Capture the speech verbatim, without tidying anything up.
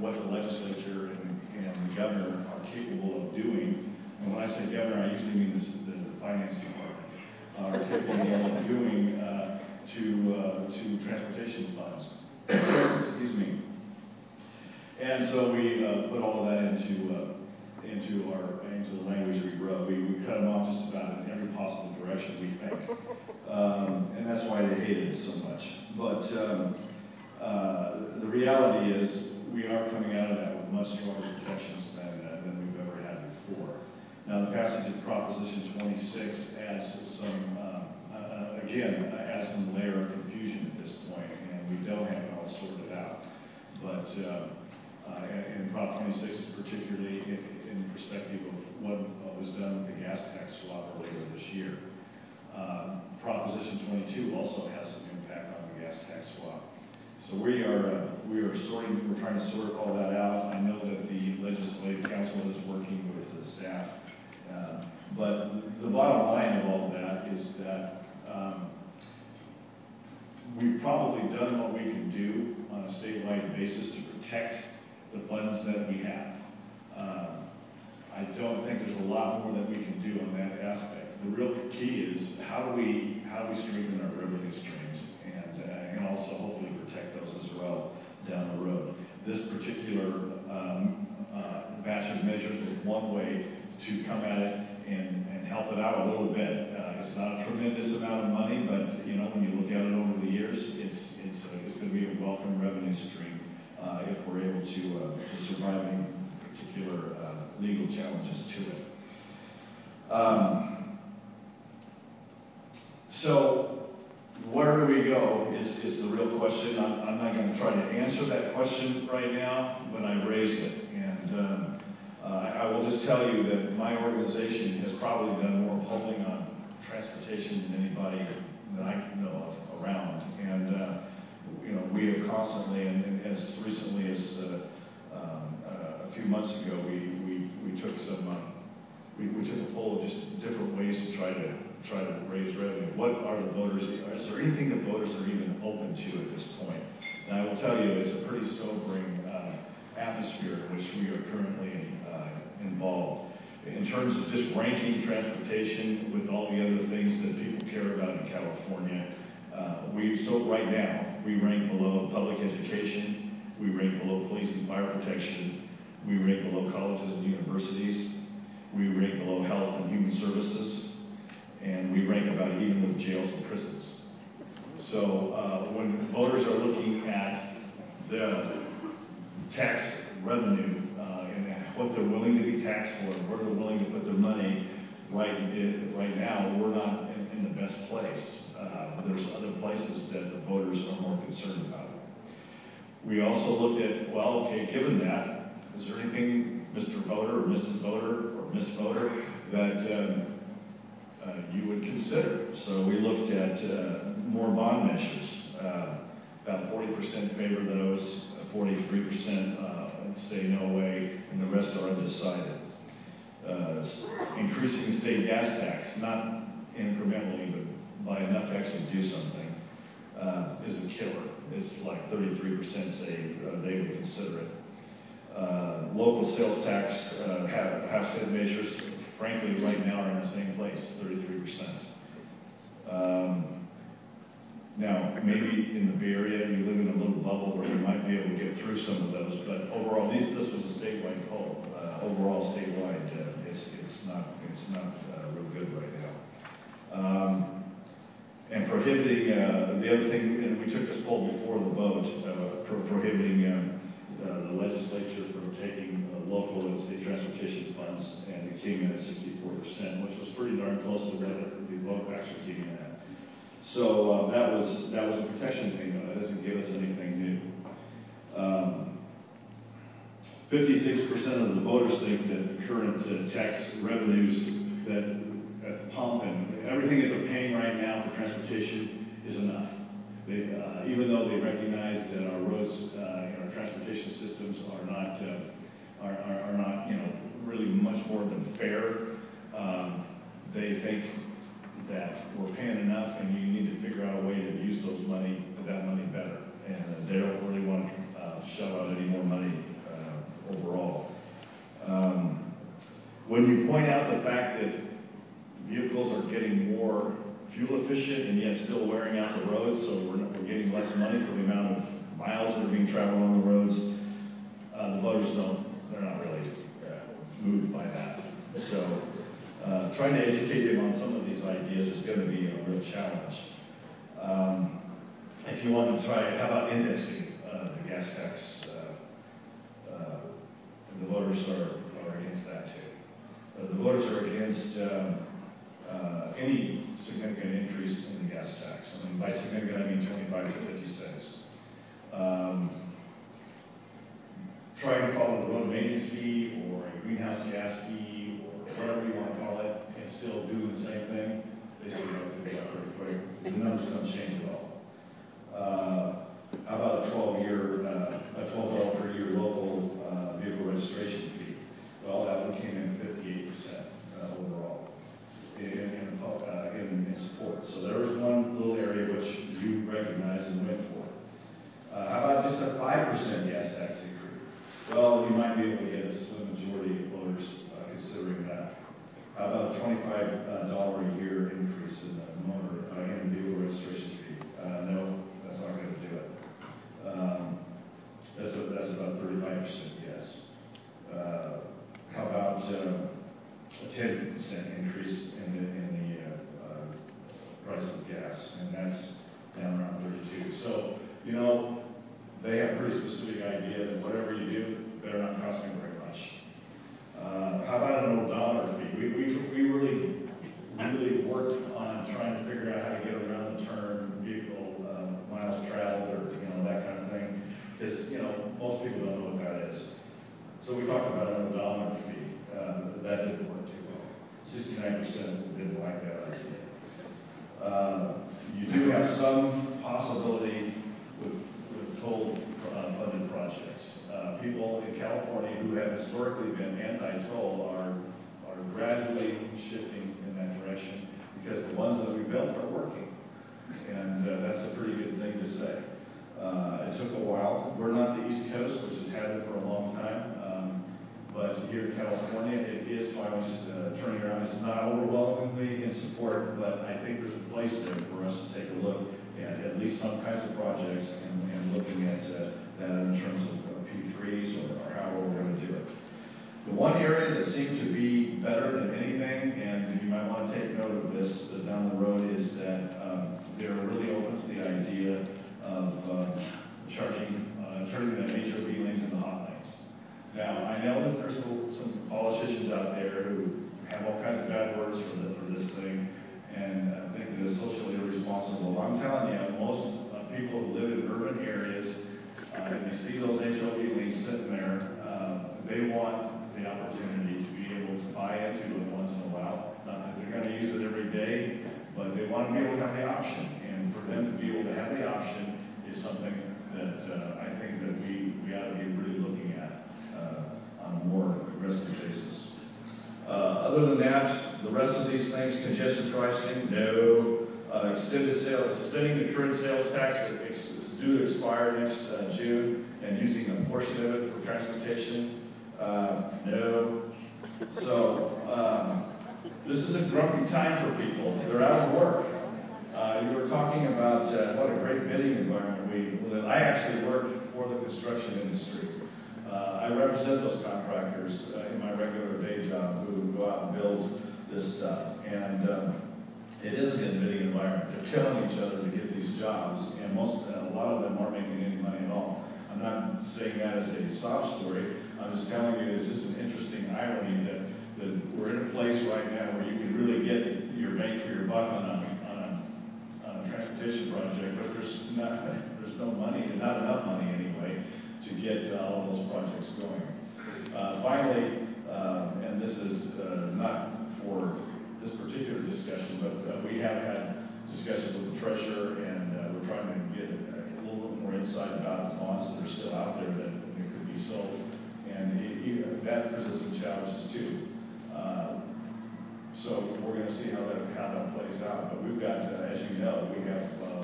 what the legislature and, and the governor are capable of doing. And when I say governor, I usually mean this, the, the finance department, uh, are capable of doing uh, to, uh, to transportation funds. Excuse me. And so we uh, put all of that into uh, into our into the language we wrote. We, we cut them off just about in every possible direction we think, um, and that's why they hated it so much. But um, uh, the reality is, we are coming out of that with much stronger protections than uh, than we've ever had before. Now, the passage of Proposition twenty-six adds some uh, uh, again adds some layer of confusion at this point, and we don't have it all sorted out. But uh, uh, in Prop twenty-six, particularly in, in perspective of what was done with the gas tax swap earlier this year. Uh, Proposition twenty-two also has some impact on the gas tax swap. So we are uh, we are sorting. We're trying to sort all that out. I know that the Legislative Council is working with the staff, uh, but the bottom line of all of that is that um, we've probably done what we can do on a statewide basis to protect the funds that we have. Uh, I don't think there's a lot more that we can do on that aspect. The real key is how do we how do we strengthen our revenue streams and uh, and also hopefully protect those as well down the road. This particular um, uh, batch of measures was one way to come at it and, and help it out a little bit. Uh, it's not a tremendous amount of money, but you know when you look at it over the years, it's it's uh, it's going to be a welcome revenue stream uh, if we're able to uh, to survive any particular uh, legal challenges to it. Um, so where do we go is, is the real question. I'm, I'm not going to try to answer that question right now, but I raised it. And um, uh, I will just tell you that my organization has probably done more polling on transportation than anybody that I know of around. And uh, you know, we have constantly, and, and as recently as uh, um, uh, a few months ago, we, we, we took some, uh, we, we took a poll of just different ways to try to try to raise revenue. What are the voters, is there anything that voters are even open to at this point? And I will tell you, it's a pretty sobering uh, atmosphere in which we are currently uh, involved. In terms of just ranking transportation with all the other things that people care about in California, uh, we, so right now, we rank below public education, we rank below police and fire protection, we rank below colleges and universities, we rank below health and human services, and we rank about even with jails and prisons. So uh, when voters are looking at the tax revenue uh, and what they're willing to be taxed for, where they're willing to put their money, right, in, right now, we're not in, in the best place. Uh, there's other places that the voters are more concerned about. We also looked at, well, okay, given that, is there anything, Mister Voter or Missus Voter or Miss Voter, that um, uh, you would consider? So we looked at uh, more bond measures. Uh, about forty percent favor those, forty-three percent uh, say no way, and the rest are undecided. Uh, increasing state gas tax, not incrementally, but by enough to actually do something, uh, is a killer. It's like thirty-three percent say uh, they would consider it. Uh, local sales tax, uh, half, half cent measures, frankly, right now are in the same place, thirty-three percent. Um, now, maybe in the Bay Area, you live in a little bubble where you might be able to get through some of those, but overall, these, this was a statewide poll. Uh, overall, statewide, uh, it's, it's not, it's not uh, real good right now. Um, and prohibiting, uh, the other thing, and we took this poll before the vote, uh, pro prohibiting um, uh, the legislature from taking uh, local and state transportation funds, and it came in at sixty-four percent, which was pretty darn close to what the vote actually came in at. So uh, that was that was a protection thing, though. That doesn't give us anything new. fifty-six percent um, of the voters think that the current uh, tax revenues that at the pump and everything that they're paying right now for transportation is enough. They, uh, even though they recognize that our roads uh, and our transportation systems are not uh, are, are, are not you know really much more than fair, um, they think that we're paying enough, and you need to figure out a way to use those money, that money better. And uh, they don't really want to uh, shell out any more money uh, when you point out the fact that vehicles are getting more fuel efficient and yet still wearing out the roads, so we're, we're getting less money for the amount of miles that are being traveled on the roads, uh, the voters don't, they're not really uh, moved by that. So uh, trying to educate them on some of these ideas is going to be a real challenge. Um, if you want to try, how about indexing uh, the gas tax? Uh, uh, the voters are, are against that too. Uh, the voters are against um, uh, any significant increase in the gas tax. I mean, by significant, I mean twenty-five to fifty cents. Um, try to call it a road maintenance fee or a greenhouse gas fee or whatever you want to call it, and still do the same thing. Basically, go through that pretty quick. The numbers don't change at all. Uh, how about a twelve-year, uh, a twelve dollar per year local uh, vehicle registration fee? Well, that one came in fifty-eight percent uh, overall in, in, uh, in, in support. So there was one little area which you recognized and went for. Uh, how about just a five percent gas tax increase? Well, you might be able to get a slim majority of voters uh, considering that. How about a twenty-five dollar a year increase in the motor, uh, in the vehicle registration fee? Uh, no, that's not going to do it. Um, that's, a, that's about thirty-five percent yes. Uh, how about uh, a ten percent increase in the, in the uh, uh, price of gas? And that's down around thirty-two. So, you know, they have a pretty specific idea that whatever you do, better not cost me very much. Uh, how about an old dollar fee? We, we, we really, really worked on trying to figure out how to get around the term vehicle uh, miles traveled or, you know, that kind of thing. Because, you know, most people don't know what that is. So we talked about an old dollar fee. Uh, that didn't work too well. sixty-nine percent didn't like that idea. Uh, you do have some possibility with, with toll uh, funded projects. Uh, people in California who have historically been anti-toll are, are gradually shifting in that direction because the ones that we built are working. And uh, that's a pretty good thing to say. Uh, it took a while. We're not the East Coast, which has had it for a long time. Um, but here in California, it is finally uh, turning around. It's not overwhelmingly in support, but I think there's a place there for us to take a look at at least some kinds of projects and, and looking at uh, that in terms of uh, P threes or, or how we're going to do it. The one area that seemed to be better than anything, and you might want to take note of this uh, down the road, is that um, they're really open to the idea of uh, charging, uh, turning the H O V lanes into hot lanes. Now, I know that there's some politicians out there who have all kinds of bad words for, the, for this thing, and I think it is socially irresponsible. I'm telling you, most uh, people who live in urban areas, uh, and they see those H O V lanes sitting there, uh, they want the opportunity to be able to buy into it once in a while. Not that they're going to use it every day, but they want to be able to have the option. And for them to be able to have the option is something that uh, I think that we, we ought to be really looking at uh, on a more aggressive basis. Uh, other than that, the rest of these things, congestion pricing, no. Uh, extended sales, extending the current sales tax is due to expire next uh, June, and using a portion of it for transportation, uh, no. So um, this is a grumpy time for people. They're out of work. Uh, you were talking about uh, what a great bidding environment we live in. I actually work for the construction industry. Uh, I represent those contractors uh, in my regular day job who go out and build this stuff. And um, it is a good bidding environment. They're killing each other to get these jobs, and most, uh, a lot of them aren't making any money at all. I'm not saying that as a sob story. I'm just telling you it's just an interesting irony that, that we're in a place right now where you can really get your bang for your buck on a, on a, on a transportation project, but there's not, there's no money, not enough money anyway, to get uh, all of those projects going. Uh, finally, uh, and this is uh, not for this particular discussion, but uh, we have had discussions with the treasurer, and uh, we're trying to get a little bit more insight about the bonds that are still out there that, that could be sold. And it, it, that presents some challenges too. Uh, so we're going to see how that, how that plays out. But we've got, uh, as you know, we have uh,